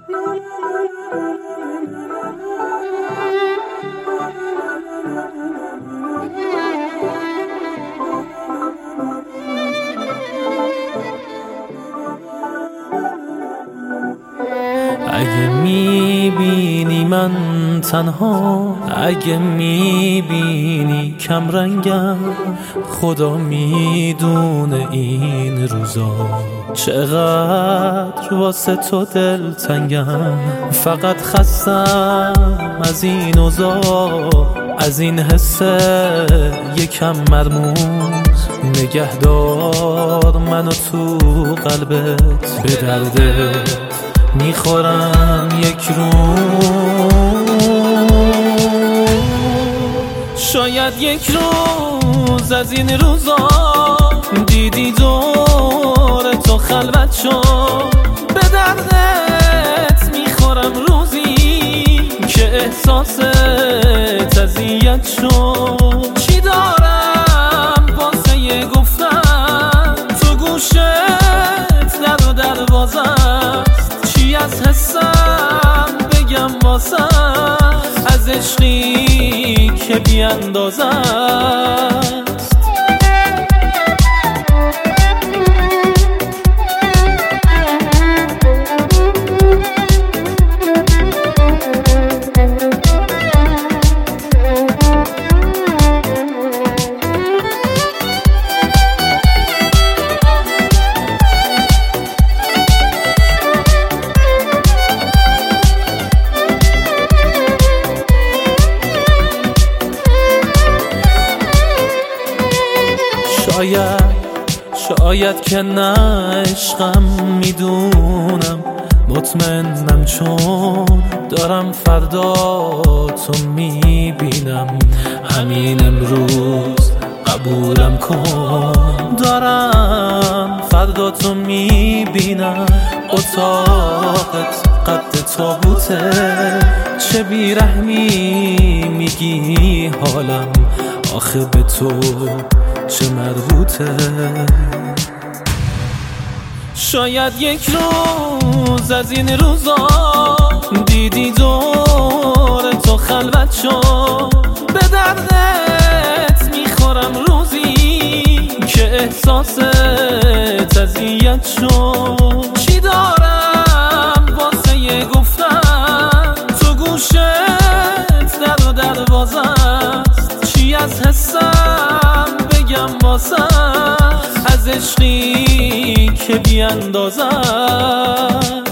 اگه میبینی من تنها، اگه میبینی کم رنگم، خدا میدونه این روزا چقدر واسه تو دلتنگم. فقط خستم از این اوضاع، از این حس یکم مرموز. نگهدار منو تو قلبت، به دردت میخورم یک روز. شاید یک روز از این روزا دیدی دور تو خلوت شد. به دردت میخورم روزی که احساست اذیت شد. چی دارم واسه گفتن تو گوشت در و دروازه، از حسم بگم واسه، از عشقی که بیاندازه است. شاید که نه عشقم میدونم، مطمئنم چون دارم فردا تو میبینم. همین امروز قبولم کن، دارم فردا تو میبینم. اتاقت قد تابوته، چه بیرحمی میگی حالم، آخه به تو چه مربوطه. شاید یک روز از این روزا دیدی دور تو خلوت شد. به دردت میخورم روزی که احساست اذیت شد. چی دارم واسه گفتن تو گوشت در و دروازه است. چی از حسم بگم واسه، از عشقی که بیاندازه.